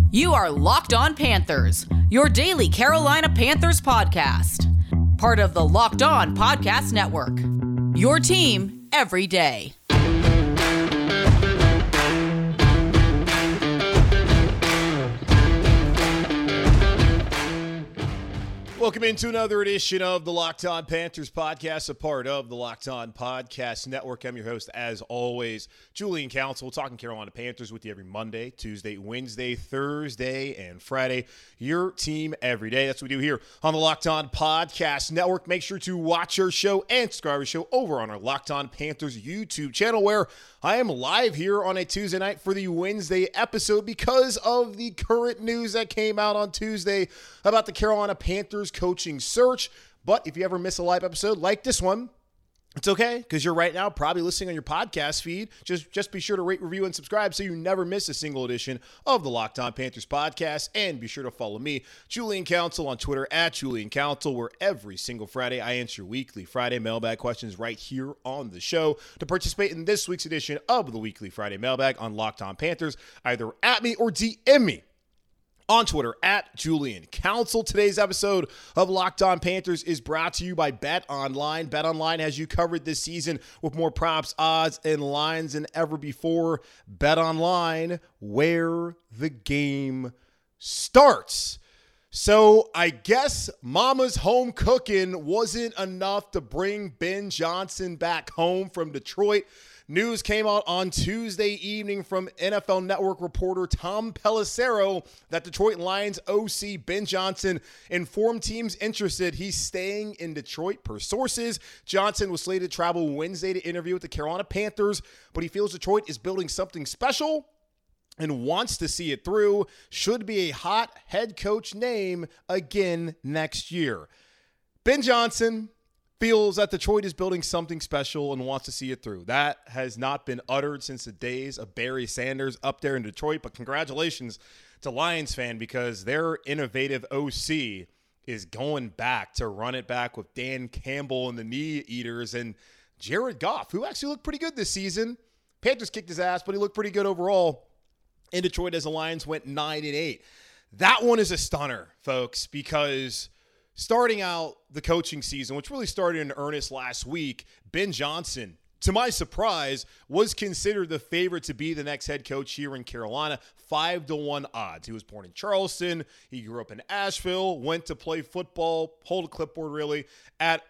You are Locked On Panthers, your daily Carolina Panthers podcast. Part of the Locked On Podcast Network. Your team every day. Welcome into another edition of the Locked On Panthers podcast, a part of the Locked On Podcast Network. I'm your host, as always, Julian Council, talking Carolina Panthers with you every Monday, Tuesday, Wednesday, Thursday, and Friday. Your team every day. That's what we do here on the Locked On Podcast Network. Make sure to watch our show and subscribe to our show over on our Locked On Panthers YouTube channel, where I am live here on a Tuesday night for the Wednesday episode because of the current news that came out on Tuesday about the Carolina Panthers coaching search. But if you ever miss a live episode like this one, it's okay, because you're right now probably listening on your podcast feed. Just be sure to rate, review, and subscribe so you never miss a single edition of the Locked On Panthers podcast. And be sure to follow me, Julian Council, on Twitter at Julian Council, where every single Friday I answer weekly Friday mailbag questions right here on the show. To participate in this week's edition of the weekly Friday mailbag on Locked On Panthers, either at me or DM me on Twitter at Julian Council. Today's episode of Locked On Panthers is brought to you by BetOnline. BetOnline has you covered this season with more props, odds, and lines than ever before. BetOnline, where the game starts. So I guess Mama's home cooking wasn't enough to bring Ben Johnson back home from Detroit. News came out on Tuesday evening from NFL Network reporter Tom Pelissero that Detroit Lions OC Ben Johnson informed teams interested he's staying in Detroit. Per sources, Johnson was slated to travel Wednesday to interview with the Carolina Panthers, but he feels Detroit is building something special and wants to see it through. Should be a hot head coach name again next year. Ben Johnson feels that Detroit is building something special and wants to see it through. That has not been uttered since the days of Barry Sanders up there in Detroit, but congratulations to Lions fan, because their innovative OC is going back to run it back with Dan Campbell and the Knee Eaters and Jared Goff, who actually looked pretty good this season. Panthers kicked his ass, but he looked pretty good overall in Detroit as the Lions went 9-8. That one is a stunner, folks, because starting out the coaching season, which really started in earnest last week, Ben Johnson, to my surprise, was considered the favorite to be the next head coach here in Carolina. 5-1 odds. He was born in Charleston. He grew up in Asheville, went to play football, hold a clipboard really, at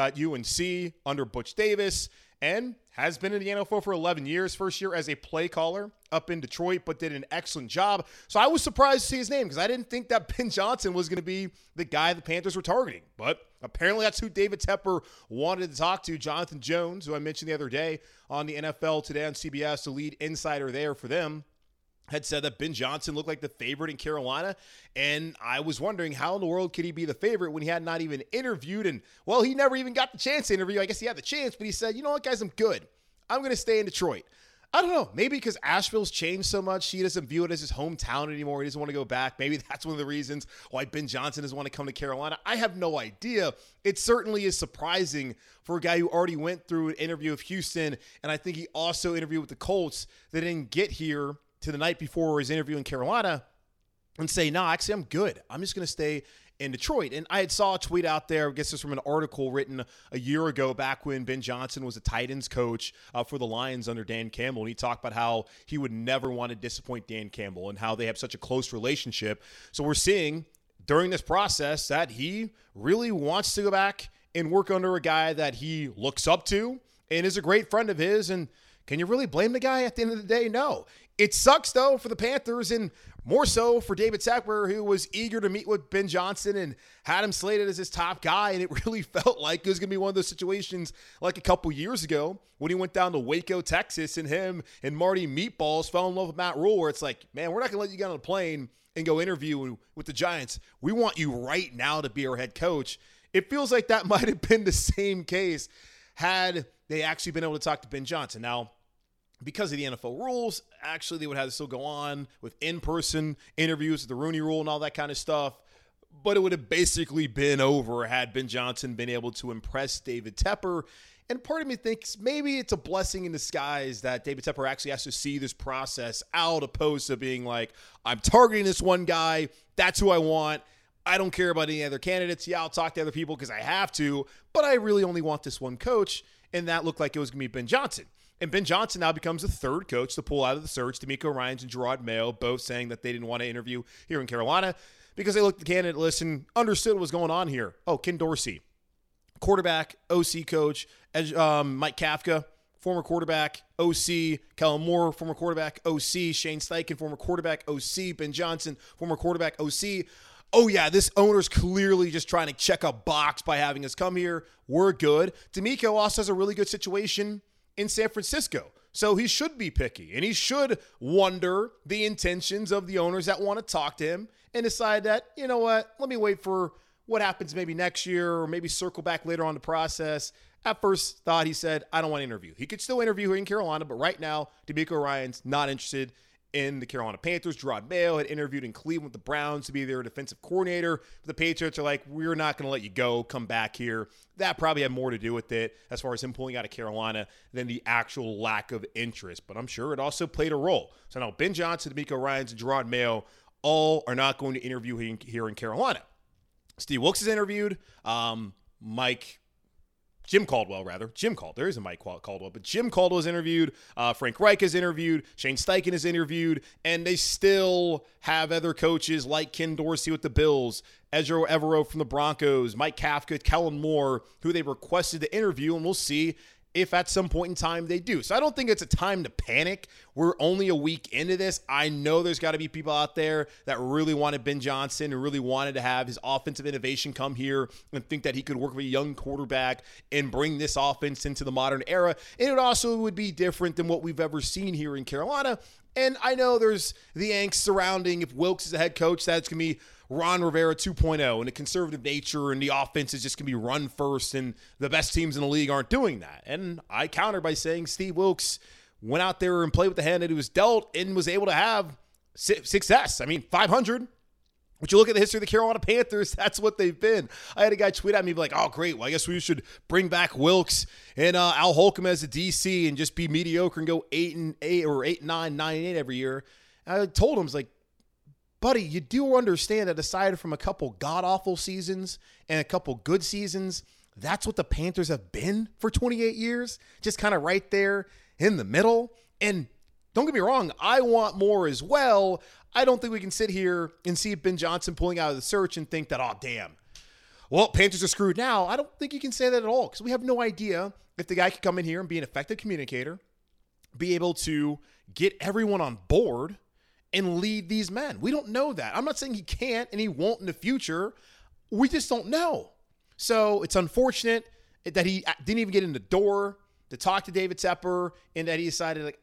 UNC under Butch Davis, and has been in the NFL for 11 years. First year as a play caller up in Detroit, but did an excellent job. So I was surprised to see his name, because I didn't think that Ben Johnson was going to be the guy the Panthers were targeting. But apparently that's who David Tepper wanted to talk to. Jonathan Jones, who I mentioned the other day on the NFL Today on CBS, the lead insider there for them, had said that Ben Johnson looked like the favorite in Carolina, and I was wondering how in the world could he be the favorite when he had not even interviewed, and, well, he never even got the chance to interview. I guess he had the chance, but he said, you know what, guys, I'm good. I'm going to stay in Detroit. I don't know, maybe because Asheville's changed so much, he doesn't view it as his hometown anymore. He doesn't want to go back. Maybe that's one of the reasons why Ben Johnson doesn't want to come to Carolina. I have no idea. It certainly is surprising for a guy who already went through an interview with Houston, and I think he also interviewed with the Colts, that didn't get here to the night before his interview in Carolina and say, no, actually, I'm good. I'm just going to stay in Detroit. And I had saw a tweet out there, I guess this from an article written a year ago, back when Ben Johnson was a tight ends coach for the Lions under Dan Campbell. And he talked about how he would never want to disappoint Dan Campbell and how they have such a close relationship. So we're seeing during this process that he really wants to go back and work under a guy that he looks up to and is a great friend of his. And can you really blame the guy at the end of the day? No. It sucks, though, for the Panthers, and more so for David Tepper, who was eager to meet with Ben Johnson and had him slated as his top guy, and it really felt like it was going to be one of those situations like a couple years ago when he went down to Waco, Texas, and him and Marty Meatballs fell in love with Matt Rule, where it's like, man, we're not going to let you get on a plane and go interview with the Giants. We want you right now to be our head coach. It feels like that might have been the same case had they actually been able to talk to Ben Johnson. Now, because of the NFL rules, actually they would have to still go on with in-person interviews, the Rooney Rule and all that kind of stuff. but it would have basically been over had Ben Johnson been able to impress David Tepper. And part of me thinks maybe it's a blessing in disguise that David Tepper actually has to see this process out, opposed to being like, I'm targeting this one guy. That's who I want. I don't care about any other candidates. Yeah, I'll talk to other people because I have to, but I really only want this one coach. And that looked like it was going to be Ben Johnson. And Ben Johnson now becomes the third coach to pull out of the search. D'Amico Ryans and Jerod Mayo both saying that they didn't want to interview here in Carolina because they looked at the candidate list and understood what was going on here. Oh, Ken Dorsey, quarterback, OC coach. Mike Kafka, former quarterback, OC. Kellen Moore, former quarterback, OC. Shane Steichen, former quarterback, OC. Ben Johnson, former quarterback, OC. Oh, yeah, this owner's clearly just trying to check a box by having us come here. We're good. D'Amico also has a really good situation in San Francisco. So he should be picky, and he should wonder the intentions of the owners that want to talk to him and decide that, you know what, let me wait for what happens maybe next year or maybe circle back later on the process. At first thought, he said, I don't want to interview. He could still interview here in Carolina, but right now, D'Amico Ryans not interested in the Carolina Panthers. Jerod Mayo had interviewed in Cleveland with the Browns to be their defensive coordinator. The Patriots are like, we're not going to let you go. Come back here. That probably had more to do with it as far as him pulling out of Carolina than the actual lack of interest. But I'm sure it also played a role. So now Ben Johnson, D'Amico Ryans, and Jerod Mayo all are not going to interview here in Carolina. Steve Wilks is interviewed. Jim Caldwell. There is a Mike Caldwell, but Jim Caldwell is interviewed. Frank Reich is interviewed. Shane Steichen is interviewed. And they still have other coaches like Ken Dorsey with the Bills, Ezra Evero from the Broncos, Mike Kafka, Kellen Moore, who they requested to interview. And we'll see if at some point in time they do. So I don't think it's a time to panic. We're only a week into this. I know there's got to be people out there that really wanted Ben Johnson and really wanted to have his offensive innovation come here and think that he could work with a young quarterback and bring this offense into the modern era. And it also would be different than what we've ever seen here in Carolina. And I know there's the angst surrounding if Wilks is the head coach, that's going to be Ron Rivera 2.0 and a conservative nature, and the offense is just going to be run first, and the best teams in the league aren't doing that. And I counter by saying Steve Wilks went out there and played with the hand that he was dealt and was able to have success. I mean, 500. But you look at the history of the Carolina Panthers, that's what they've been. I had a guy tweet at me like, oh, great, well, I guess we should bring back Wilks and Al Holcomb as a DC and just be mediocre and go 8-8 or 8-9, 9-8 every year. And I told him, I was like, buddy, you do understand that aside from a couple god-awful seasons and a couple good seasons, that's what the Panthers have been for 28 years, just kind of right there in the middle. And don't get me wrong, I want more as well. I don't think we can sit here and see Ben Johnson pulling out of the search and think that, oh, damn, well, Panthers are screwed now. I don't think you can say that at all because we have no idea if the guy could come in here and be an effective communicator, be able to get everyone on board, and lead these men. We don't know that. I'm not saying he can't and he won't in the future. We just don't know. So it's unfortunate that he didn't even get in the door to talk to David Tepper and that he decided like,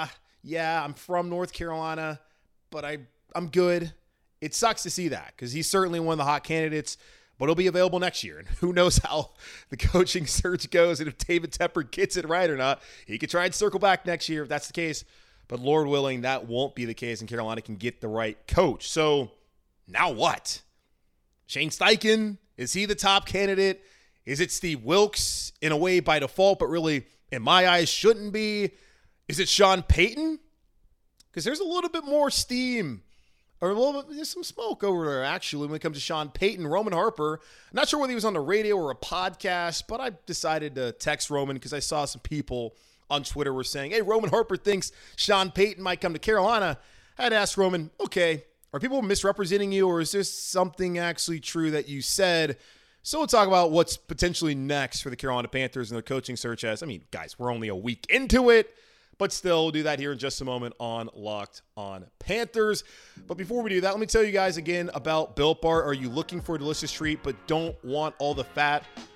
yeah, I'm from North Carolina, but I'm good. It sucks to see that because he's certainly one of the hot candidates, but he'll be available next year. And who knows how the coaching search goes and if David Tepper gets it right or not. He could try and circle back next year if that's the case. But Lord willing, that won't be the case, and Carolina can get the right coach. So now what? Shane Steichen, is he the top candidate? Is it Steve Wilks in a way by default, but really in my eyes shouldn't be? Is it Sean Payton? Because there's a little bit more steam or a little bit, there's some smoke over there actually when it comes to Sean Payton. Roman Harper, I'm not sure whether he was on the radio or a podcast, but I decided to text Roman because I saw some people on Twitter were saying, hey, Roman Harper thinks Sean Payton might come to Carolina. I had to ask Roman, okay, are people misrepresenting you or is this something actually true that you said? So we'll talk about what's potentially next for the Carolina Panthers and their coaching search as, I mean, guys, we're only a week into it, but still we'll do that here in just a moment on Locked On Panthers. But before we do that, let me tell you guys again about Built Bar. Are you looking for a delicious treat but don't want all the fat?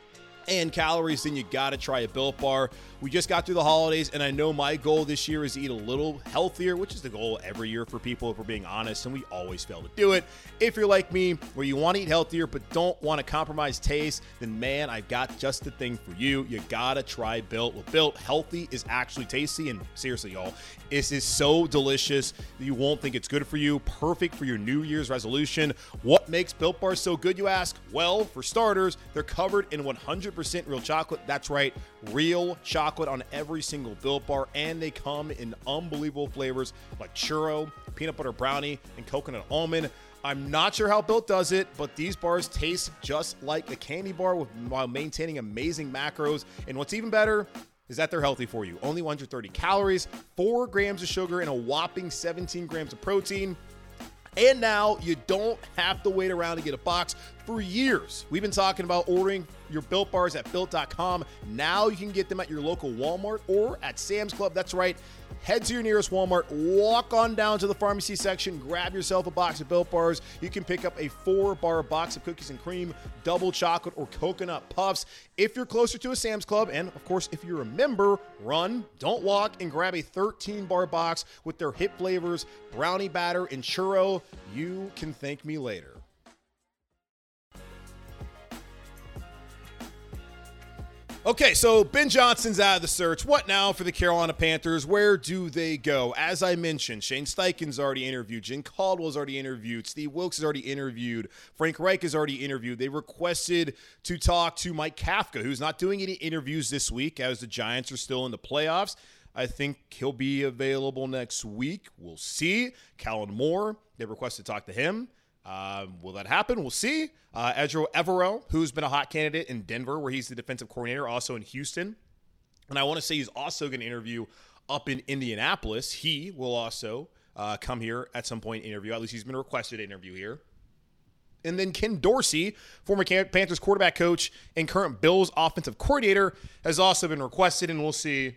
and calories, then you got to try a Built Bar. We just got through the holidays, and I know my goal this year is to eat a little healthier, which is the goal every year for people, if we're being honest, and we always fail to do it. If you're like me, where you want to eat healthier but don't want to compromise taste, then man, I've got just the thing for you. You got to try Built. With Built, healthy is actually tasty, and seriously, y'all, this is so delicious that you won't think it's good for you. Perfect for your New Year's resolution. What makes Built Bars so good, you ask? Well, for starters, they're covered in 100% real chocolate. That's right, real chocolate on every single Built Bar, and they come in unbelievable flavors like churro, peanut butter brownie, and coconut almond. I'm not sure how Built does it, but these bars taste just like a candy bar while maintaining amazing macros. And what's even better is that they're healthy for you. Only 130 calories, 4 grams of sugar, and a whopping 17 grams of protein. And now you don't have to wait around to get a box. For years, we've been talking about ordering your Built Bars at Built.com. Now you can get them at your local Walmart or at Sam's Club. That's right. Head to your nearest Walmart, walk on down to the pharmacy section, grab yourself a box of Built Bars. You can pick up a 4-bar box of cookies and cream, double chocolate, or coconut puffs. If you're closer to a Sam's Club, and of course, if you're a member, run, don't walk, and grab a 13-bar box with their hit flavors, brownie batter, and churro. You can thank me later. Okay, so Ben Johnson's out of the search. What now for the Carolina Panthers? Where do they go? As I mentioned, Shane Steichen's already interviewed. Jen Caldwell's already interviewed. Steve Wilks has already interviewed. Frank Reich has already interviewed. They requested to talk to Mike Kafka, who's not doing any interviews this week as the Giants are still in the playoffs. I think he'll be available next week. We'll see. Kellen Moore, they requested to talk to him. Will that happen? We'll see. Edro Evero, who's been a hot candidate in Denver, where he's the defensive coordinator, also in Houston. And I want to say he's also going to interview up in Indianapolis. He will also come here at some point and interview. At least he's been requested to interview here. And then Ken Dorsey, former Panthers quarterback coach and current Bills offensive coordinator, has also been requested, and we'll see.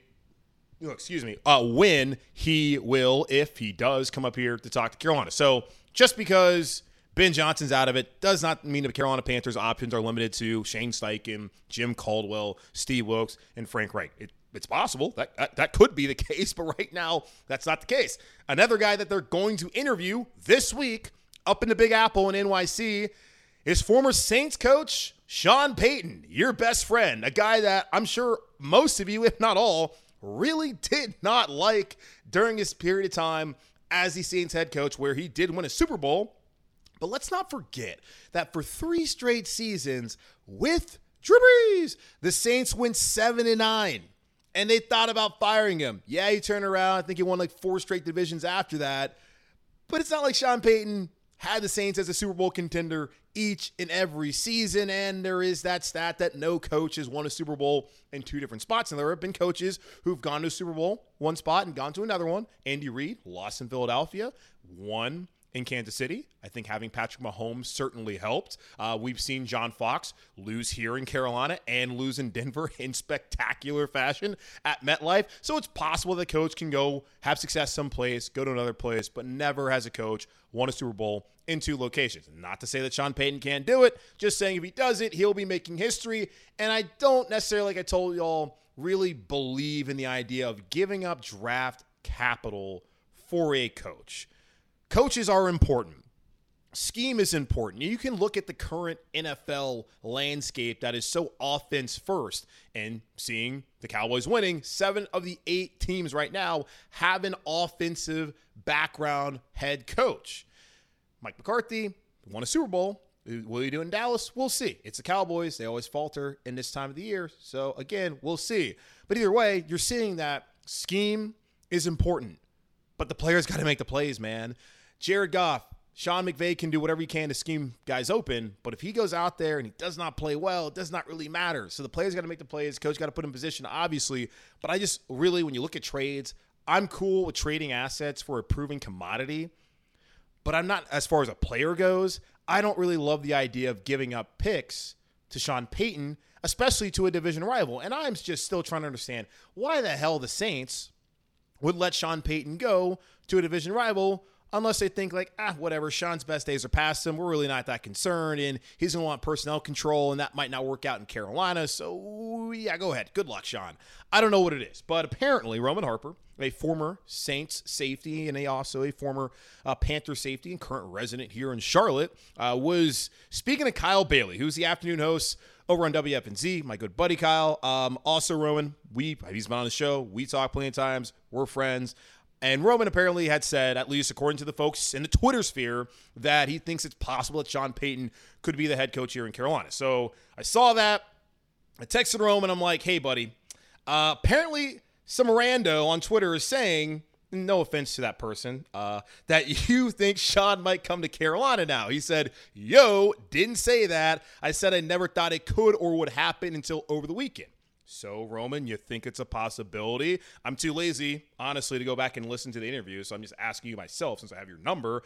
When he will, if he does, come up here to talk to Carolina. So just because Ben Johnson's out of it does not mean the Carolina Panthers options are limited to Shane Steichen, Jim Caldwell, Steve Wilks, and Frank Reich. It's possible. That could be the case, but right now, that's not the case. Another guy that they're going to interview this week up in the Big Apple in NYC is former Saints coach Sean Payton, your best friend, a guy that I'm sure most of you, if not all, really did not like during his period of time as the Saints head coach, where he did win a Super Bowl. But let's not forget that for 3 straight seasons with Drew Brees, the Saints went 7-9, and they thought about firing him. Yeah, he turned around. I think he won like 4 straight divisions after that. But it's not like Sean Payton had the Saints as a Super Bowl contender each and every season, and there is that stat that no coach has won a Super Bowl in 2 different spots, and there have been coaches who've gone to a Super Bowl, one spot, and gone to another one. Andy Reid lost in Philadelphia, won in Kansas City. I think having Patrick Mahomes certainly helped. We've seen John Fox lose here in Carolina and lose in Denver in spectacular fashion at MetLife. So it's possible the coach can go have success someplace, go to another place, but never has a coach won a Super Bowl in 2 locations. Not to say that Sean Payton can't do it, just saying if he does it, he'll be making history. And I don't necessarily, like I told y'all, really believe in the idea of giving up draft capital for a coach. Coaches are important. Scheme is important. You can look at the current NFL landscape that is so offense first, and seeing the Cowboys winning, 7 of the 8 teams right now have an offensive background head coach. Mike McCarthy won a Super Bowl. Will he do it in Dallas? We'll see. It's the Cowboys. They always falter in this time of the year. So again, we'll see. But either way, you're seeing that scheme is important, but the players got to make the plays, man. Jared Goff, Sean McVay can do whatever he can to scheme guys open, but if he goes out there and he does not play well, it does not really matter. So the players got to make the plays. Coach got to put him in position, obviously. But I just really, when you look at trades, I'm cool with trading assets for a proven commodity, but I'm not, as far as a player goes, I don't really love the idea of giving up picks to Sean Payton, especially to a division rival. And I'm just still trying to understand why the hell the Saints would let Sean Payton go to a division rival unless they think like, whatever, Sean's best days are past him. We're really not that concerned, and he's going to want personnel control, and that might not work out in Carolina. So, yeah, go ahead. Good luck, Sean. I don't know what it is, but apparently Roman Harper, a former Saints safety and also a former Panther safety and current resident here in Charlotte, was speaking to Kyle Bailey, who's the afternoon host over on WFNZ, my good buddy Kyle. Also, Roman, he's been on the show. We talk plenty of times. We're friends. And Roman apparently had said, at least according to the folks in the Twitter sphere, that he thinks it's possible that Sean Payton could be the head coach here in Carolina. So I saw that. I texted Roman. I'm like, hey, buddy. Apparently, some rando on Twitter is saying, no offense to that person, that you think Sean might come to Carolina now. He said, didn't say that. I said I never thought it could or would happen until over the weekend. So, Roman, you think it's a possibility? I'm too lazy, honestly, to go back and listen to the interview, so I'm just asking you myself since I have your number.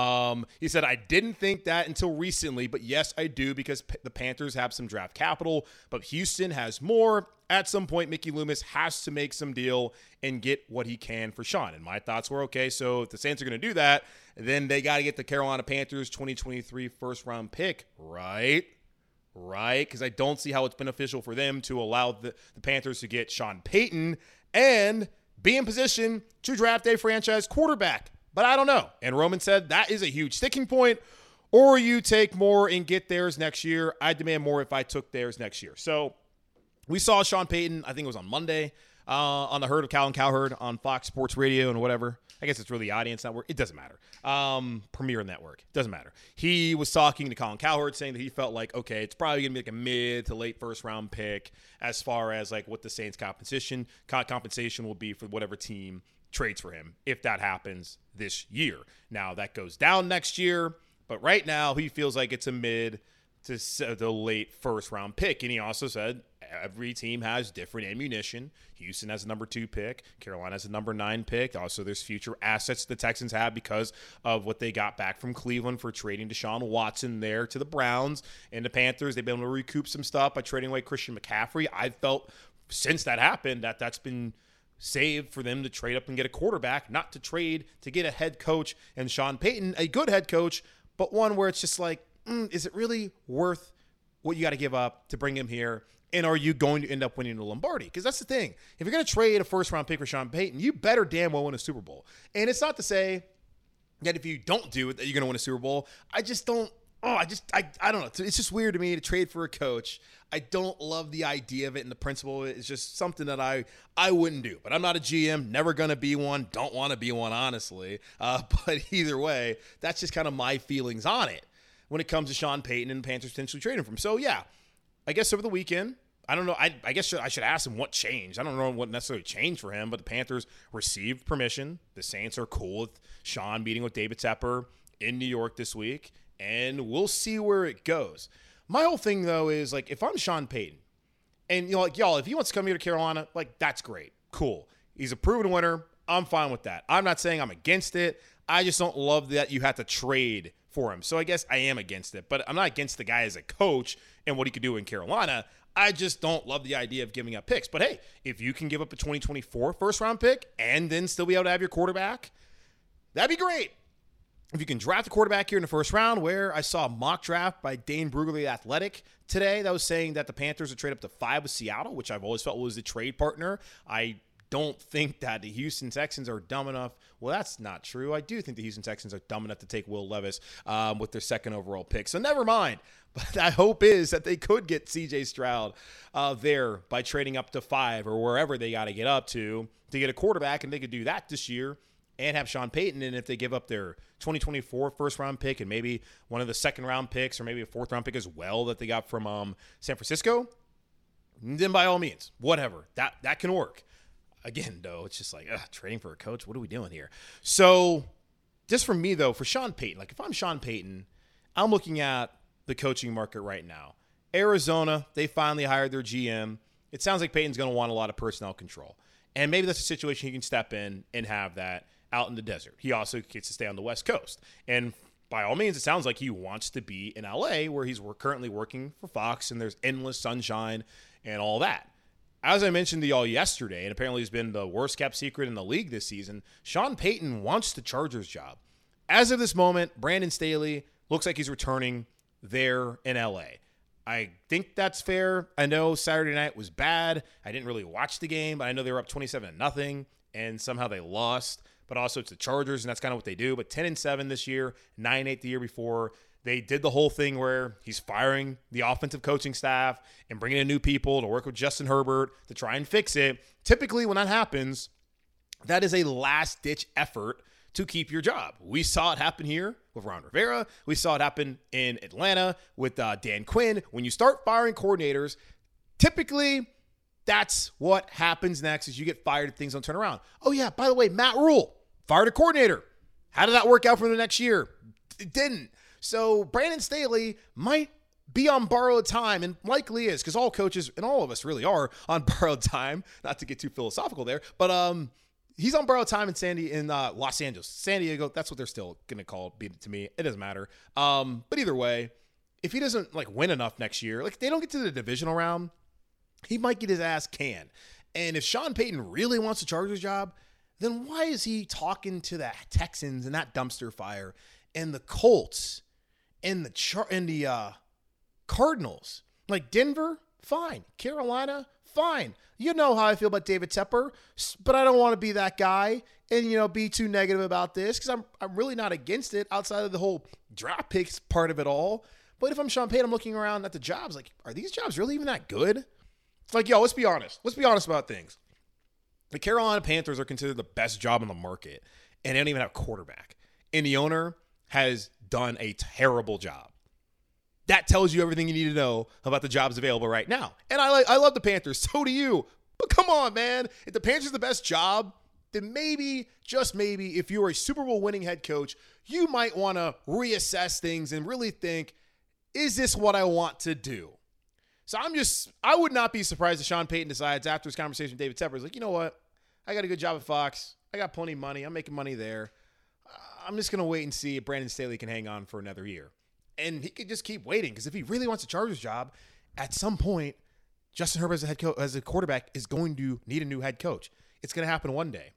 He said, I didn't think that until recently, but yes, I do because the Panthers have some draft capital, but Houston has more. At some point, Mickey Loomis has to make some deal and get what he can for Sean. And my thoughts were, okay, so if the Saints are going to do that, then they got to get the Carolina Panthers 2023 first-round pick, right? Right, because I don't see how it's beneficial for them to allow the Panthers to get Sean Payton and be in position to draft a franchise quarterback. But I don't know. And Roman said that is a huge sticking point. Or you take more and get theirs next year. I demand more if I took theirs next year. So we saw Sean Payton, I think it was on Monday, on the Herd of Cal Cowherd on Fox Sports Radio and whatever. I guess it's really Audience Network. It doesn't matter. Premier Network. Doesn't matter. He was talking to Colin Cowherd saying that he felt like, okay, it's probably going to be like a mid to late first round pick as far as like what the Saints compensation will be for whatever team trades for him if that happens this year. Now that goes down next year, but right now he feels like it's a mid to the late first round pick. And he also said every team has different ammunition. Houston has a number 2 pick. Carolina has a number 9 pick. Also, there's future assets the Texans have because of what they got back from Cleveland for trading Deshaun Watson there to the Browns. And the Panthers, they've been able to recoup some stuff by trading away Christian McCaffrey. I felt since that happened that that's been saved for them to trade up and get a quarterback, not to trade to get a head coach and Sean Payton, a good head coach, but one where it's just like, is it really worth what you got to give up to bring him here? And are you going to end up winning the Lombardi? Because that's the thing. If you're going to trade a first-round pick for Sean Payton, you better damn well win a Super Bowl. And it's not to say that if you don't do it that you're going to win a Super Bowl. I don't know. It's just weird to me to trade for a coach. I don't love the idea of it and the principle of it. It's just something that I wouldn't do. But I'm not a GM, never going to be one, don't want to be one, honestly. But either way, that's just kind of my feelings on it when it comes to Sean Payton and the Panthers potentially trading for him. So, yeah, I guess over the weekend, I don't know. I guess I should ask him what changed. I don't know what necessarily changed for him, but the Panthers received permission. The Saints are cool with Sean meeting with David Tepper in New York this week, and we'll see where it goes. My whole thing, though, is, like, if I'm Sean Payton, and, you know, like, y'all, if he wants to come here to Carolina, like, that's great. Cool. He's a proven winner. I'm fine with that. I'm not saying I'm against it. I just don't love that you have to trade for him. So I guess I am against it, but I'm not against the guy as a coach and what he could do in Carolina. I just don't love the idea of giving up picks. But hey, if you can give up a 2024 first round pick and then still be able to have your quarterback, that'd be great. If you can draft a quarterback here in the first round, where I saw a mock draft by Dane Brugler, the Athletic, today that was saying that the Panthers would trade up to 5 with Seattle, which I've always felt was the trade partner. I don't think that the Houston Texans are dumb enough. Well, that's not true. I do think the Houston Texans are dumb enough to take Will Levis with their second overall pick. So never mind. But I hope is that they could get C.J. Stroud there by trading up to 5 or wherever they got to get up to get a quarterback, and they could do that this year and have Sean Payton. And if they give up their 2024 first-round pick and maybe one of the second-round picks or maybe a fourth-round pick as well that they got from San Francisco, then by all means, whatever. That can work. Again, though, it's just like, trading for a coach, what are we doing here? So just for me, though, for Sean Payton, like if I'm Sean Payton, I'm looking at the coaching market right now. Arizona, they finally hired their GM. It sounds like Payton's going to want a lot of personnel control. And maybe that's a situation he can step in and have that out in the desert. He also gets to stay on the West Coast. And by all means, it sounds like he wants to be in LA where he's currently working for Fox and there's endless sunshine and all that. As I mentioned to y'all yesterday, and apparently has been the worst kept secret in the league this season, Sean Payton wants the Chargers job. As of this moment, Brandon Staley looks like he's returning there in LA. I think that's fair. I know Saturday night was bad. I didn't really watch the game, but I know they were up 27-0, and somehow they lost. But also it's the Chargers, and that's kind of what they do. But 10-7 this year, 9-8 the year before. They did the whole thing where he's firing the offensive coaching staff and bringing in new people to work with Justin Herbert to try and fix it. Typically, when that happens, that is a last-ditch effort to keep your job. We saw it happen here with Ron Rivera. We saw it happen in Atlanta with Dan Quinn. When you start firing coordinators, typically that's what happens next is you get fired and things don't turn around. Oh, yeah, by the way, Matt Rule fired a coordinator. How did that work out for the next year? It didn't. So Brandon Staley might be on borrowed time, and likely is, because all coaches and all of us really are on borrowed time. Not to get too philosophical there, but he's on borrowed time in Los Angeles. San Diego, that's what they're still going to call it to me. It doesn't matter. But either way, if he doesn't win enough next year, they don't get to the divisional round, he might get his ass canned. And if Sean Payton really wants the Chargers job, then why is he talking to the Texans and that dumpster fire and the Colts and the Cardinals? Denver, fine. Carolina, fine. You know how I feel about David Tepper, but I don't want to be that guy and, be too negative about this because I'm really not against it outside of the whole draft picks part of it all. But if I'm Sean Payton, I'm looking around at the jobs, are these jobs really even that good? It's yo, let's be honest. Let's be honest about things. The Carolina Panthers are considered the best job on the market, and they don't even have a quarterback. And the owner has done a terrible job. That tells you everything you need to know about the jobs available right now. And I love the Panthers. So do you. But come on, man. If the Panthers are the best job, then maybe, just maybe, if you're a Super Bowl winning head coach, you might want to reassess things and really think, is this what I want to do? So I would not be surprised if Sean Payton decides after his conversation with David Tepper, he's you know what? I got a good job at Fox. I got plenty of money. I'm making money there. I'm just going to wait and see if Brandon Staley can hang on for another year. And he could just keep waiting because if he really wants a Chargers job, at some point, Justin Herbert as a quarterback is going to need a new head coach. It's going to happen one day.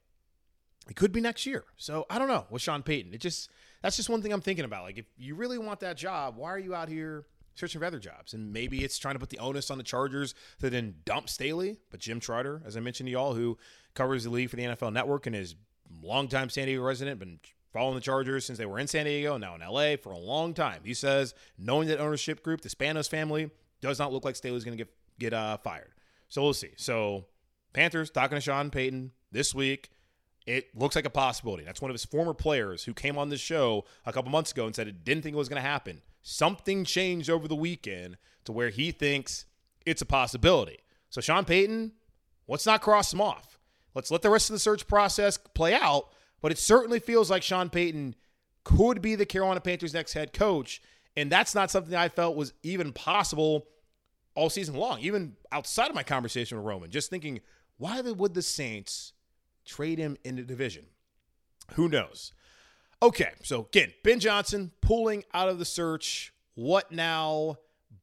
It could be next year. So I don't know with Sean Payton. That's just one thing I'm thinking about. If you really want that job, why are you out here searching for other jobs? And maybe it's trying to put the onus on the Chargers to then dump Staley. But Jim Trotter, as I mentioned to y'all, who covers the league for the NFL Network and is a longtime San Diego resident, been following the Chargers since they were in San Diego, now in LA for a long time. He says, knowing that ownership group, the Spanos family, does not look like Staley's going to get fired. So we'll see. So Panthers talking to Sean Payton this week. It looks like a possibility. That's one of his former players who came on this show a couple months ago and said it didn't think it was going to happen. Something changed over the weekend to where he thinks it's a possibility. So Sean Payton, let's not cross him off. Let's let the rest of the search process play out. But it certainly feels like Sean Payton could be the Carolina Panthers' next head coach. And that's not something I felt was even possible all season long, even outside of my conversation with Roman. Just thinking, why would the Saints trade him in the division? Who knows? Okay, so again, Ben Johnson pulling out of the search. What now?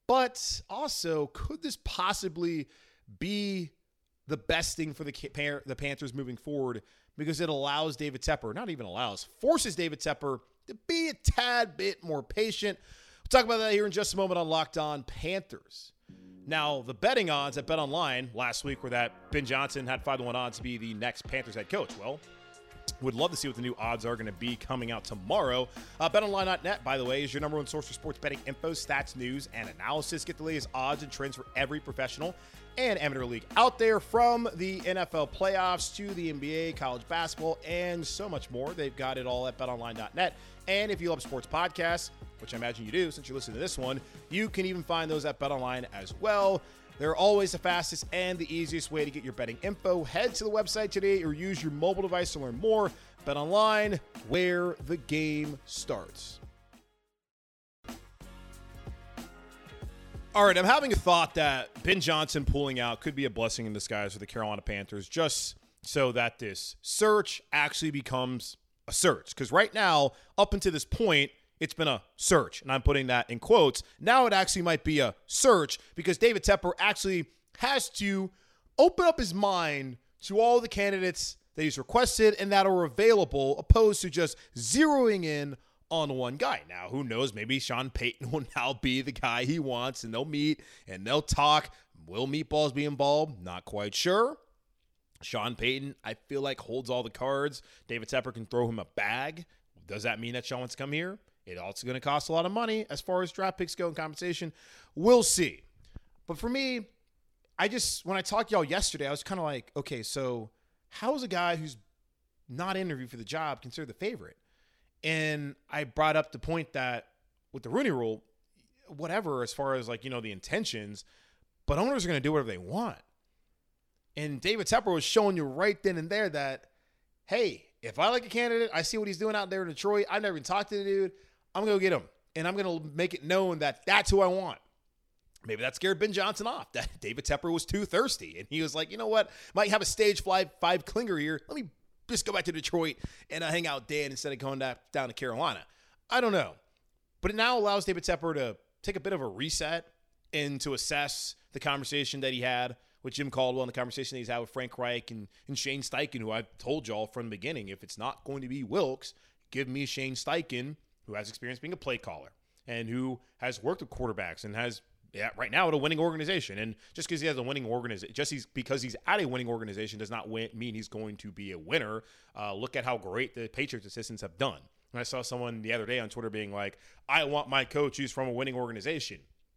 But also, could this possibly be the best thing for the Panthers moving forward? Because it allows David Tepper, not even allows, forces David Tepper to be a tad bit more patient. We'll talk about that here in just a moment on Locked On Panthers. Now, the betting odds at BetOnline last week were that Ben Johnson had 5-1 odds to be the next Panthers head coach. Well, would love to see what the new odds are going to be coming out tomorrow. BetOnline.net, by the way, is your number one source for sports betting info, stats, news, and analysis. Get the latest odds and trends for every professional and amateur league out there, from the NFL playoffs to the NBA, college basketball, and so much more. They've got it all at BetOnline.net. And if you love sports podcasts, which I imagine you do since you're listening to this one, you can even find those at BetOnline as well. They're always the fastest and the easiest way to get your betting info. Head to the website today or use your mobile device to learn more. BetOnline, where the game starts. All right, I'm having a thought that Ben Johnson pulling out could be a blessing in disguise for the Carolina Panthers, just so that this search actually becomes a search. Because right now, up until this point, it's been a search, and I'm putting that in quotes. Now it actually might be a search because David Tepper actually has to open up his mind to all the candidates that he's requested and that are available, opposed to just zeroing in on one guy. Now, who knows? Maybe Sean Payton will now be the guy he wants, and they'll meet and they'll talk. Will Meatballs be involved? Not quite sure. Sean Payton, I feel like, holds all the cards. David Tepper can throw him a bag. Does that mean that Sean wants to come here? It's also going to cost a lot of money as far as draft picks go and compensation. We'll see. But for me, when I talked to y'all yesterday, I was kind of like, okay, so how is a guy who's not interviewed for the job considered the favorite? And I brought up the point that with the Rooney Rule, whatever, as far as like, the intentions, but owners are going to do whatever they want. And David Tepper was showing you right then and there that, hey, if I like a candidate, I see what he's doing out there in Detroit. I've never even talked to the dude. I'm going to go get him. And I'm going to make it known that that's who I want. Maybe that scared Ben Johnson off, that David Tepper was too thirsty. And he was like, you know what? Might have a stage 5 clinger here. Let me just go back to Detroit and hang out Dan instead of going down to Carolina. I don't know. But it now allows David Tepper to take a bit of a reset and to assess the conversation that he had with Jim Caldwell and the conversation that he's had with Frank Reich and Shane Steichen, who I've told y'all from the beginning, if it's not going to be Wilks, give me Shane Steichen, who has experience being a play caller and who has worked with quarterbacks and has right now at a winning organization. And just because he has a winning organization, because he's at a winning organization does not mean he's going to be a winner. Look at how great the Patriots assistants have done. And I saw someone the other day on Twitter being like, I want my coach who's from a winning organization.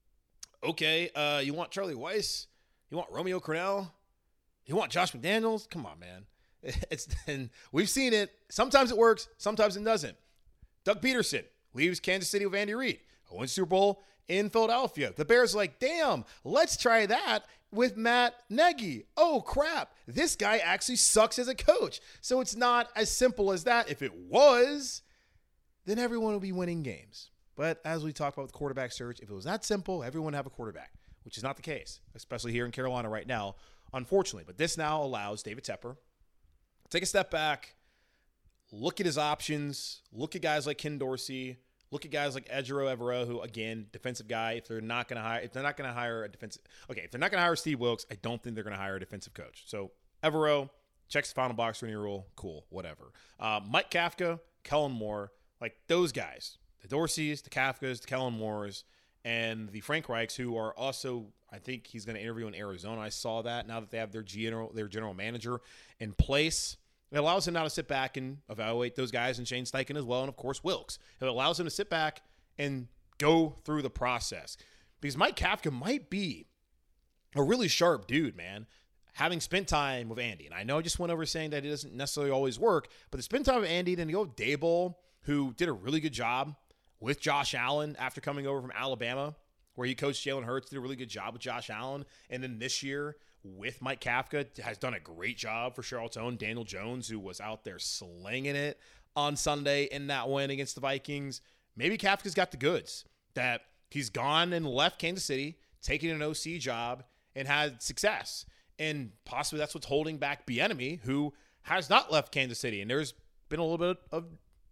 Okay, you want Charlie Weiss? You want Romeo Crennel? You want Josh McDaniels? Come on, man. And we've seen it. Sometimes it works. Sometimes it doesn't. Doug Peterson leaves Kansas City with Andy Reid. Wins Super Bowl in Philadelphia. The Bears are like, damn, let's try that with Matt Nagy. Oh, crap. This guy actually sucks as a coach. So it's not as simple as that. If it was, then everyone will be winning games. But as we talk about with quarterback search, if it was that simple, everyone would have a quarterback, which is not the case, especially here in Carolina right now, unfortunately. But this now allows David Tepper to take a step back, look at his options, look at guys like Ken Dorsey, look at guys like Ejiro Evero, who, again, defensive guy. If they're not going to hire Steve Wilks, I don't think they're going to hire a defensive coach. So Evero checks the final box Rooney Rule, cool, whatever. Mike Kafka, Kellen Moore, like those guys, the Dorseys, the Kafkas, the Kellen Moores, and the Frank Reichs, who are also, I think he's going to interview in Arizona. I saw that now that they have their general manager in place. It allows him now to sit back and evaluate those guys and Shane Steichen as well, and, of course, Wilks. It allows him to sit back and go through the process. Because Mike Kafka might be a really sharp dude, man, having spent time with Andy. And I know I just went over saying that it doesn't necessarily always work, but to spend time with Andy, then you go with Daboll, who did a really good job with Josh Allen after coming over from Alabama, where he coached Jalen Hurts, did a really good job with Josh Allen. And then this year with Mike Kafka has done a great job for Charlotte's own Daniel Jones, who was out there slinging it on Sunday in that win against the Vikings. Maybe Kafka's got the goods, that he's gone and left Kansas City, taking an OC job, and had success. And possibly that's what's holding back Bieniemy, who has not left Kansas City. And there's been a little bit of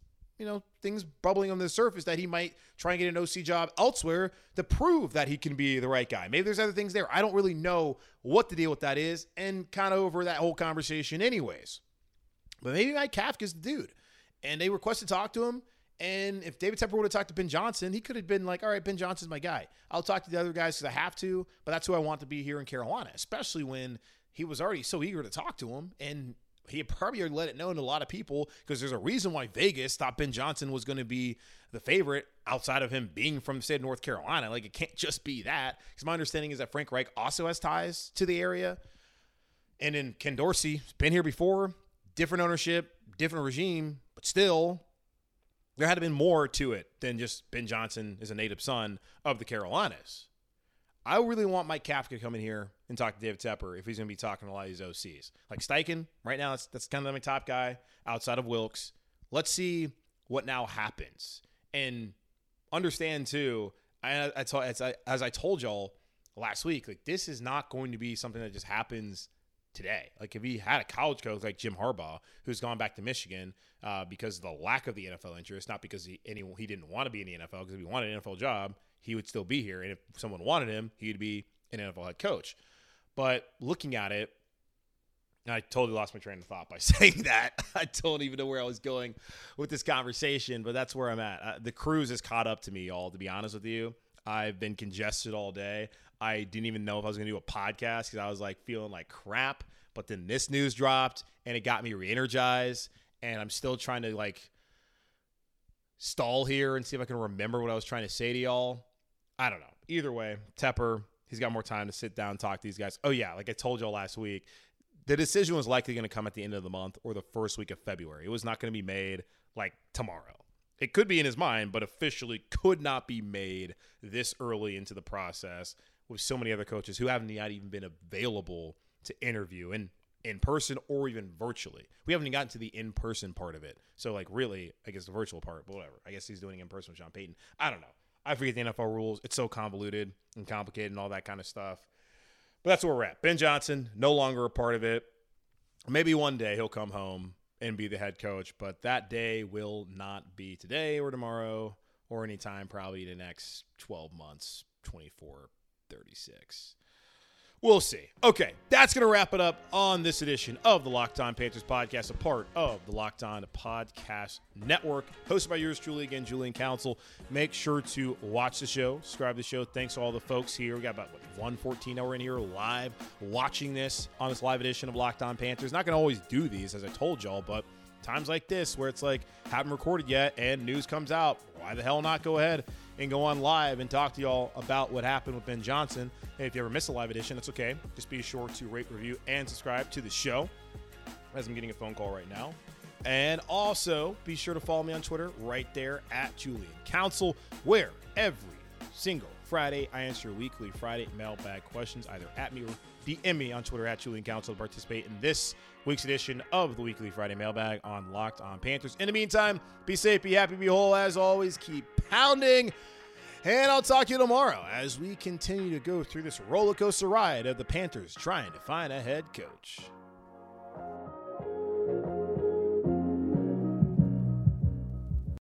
things bubbling on the surface that he might try and get an OC job elsewhere to prove that he can be the right guy. Maybe there's other things there. I don't really know what the deal with that is, and kind of over that whole conversation anyways. But maybe Mike Kafka's the dude. And they requested to talk to him. And if David Tepper would have talked to Ben Johnson, he could have been like, all right, Ben Johnson's my guy. I'll talk to the other guys because I have to, but that's who I want to be here in Carolina, especially when he was already so eager to talk to him. And he probably already let it know to a lot of people, because there's a reason why Vegas thought Ben Johnson was going to be the favorite outside of him being from the state of North Carolina. Like, it can't just be that. Because my understanding is that Frank Reich also has ties to the area. And then Ken Dorsey has been here before, different ownership, different regime, but still, there had to have been more to it than just Ben Johnson is a native son of the Carolinas. I really want Mike Kafka to come in here and talk to David Tepper if he's going to be talking to a lot of these OCs. Like Steichen, right now, that's kind of my top guy outside of Wilks. Let's see what now happens. And understand, too, as I told y'all last week, like, this is not going to be something that just happens today. Like, if he had a college coach like Jim Harbaugh, who's gone back to Michigan because of the lack of the NFL interest, not because he didn't want to be in the NFL, because if he wanted an NFL job, he would still be here. And if someone wanted him, he'd be an NFL head coach. But looking at it, I totally lost my train of thought by saying that. I don't even know where I was going with this conversation, but that's where I'm at. The cruise has caught up to me, y'all, to be honest with you. I've been congested all day. I didn't even know if I was going to do a podcast because I was like feeling like crap. But then this news dropped and it got me re-energized. And I'm still trying to like stall here and see if I can remember what I was trying to say to y'all. I don't know. Either way, Tepper, he's got more time to sit down and talk to these guys. Oh, yeah, like I told y'all last week, the decision was likely going to come at the end of the month or the first week of February. It was not going to be made like tomorrow. It could be in his mind, but officially could not be made this early into the process with so many other coaches who haven't yet even been available to interview in person or even virtually. We haven't even gotten to the in-person part of it. So, like, really, I guess the virtual part, but whatever. I guess he's doing it in person with Sean Payton. I don't know. I forget the NFL rules. It's so convoluted and complicated and all that kind of stuff. But that's where we're at. Ben Johnson, no longer a part of it. Maybe one day he'll come home and be the head coach, but that day will not be today or tomorrow or anytime probably the next 12 months, 24, 36. We'll see. Okay, that's going to wrap it up on this edition of the Locked On Panthers podcast, a part of the Locked On Podcast Network, hosted by yours truly, again, Julian Council. Make sure to watch the show, subscribe to the show. Thanks to all the folks here. We got about 114 hour in here live watching this on this live edition of Locked On Panthers. Not going to always do these, as I told y'all, but times like this where it's like, haven't recorded yet and news comes out, why the hell not go ahead and go on live and talk to y'all about what happened with Ben Johnson. And if you ever miss a live edition, that's okay. Just be sure to rate, review, and subscribe to the show, as I'm getting a phone call right now. And also, be sure to follow me on Twitter right there at Julian Council, where every single Friday I answer your weekly Friday mailbag questions, either at me or DM me on Twitter at Julian Council to participate in this week's edition of the weekly Friday mailbag on Locked On Panthers. In the meantime, be safe, be happy, be whole. As always, keep pounding. And I'll talk to you tomorrow as we continue to go through this roller coaster ride of the Panthers trying to find a head coach.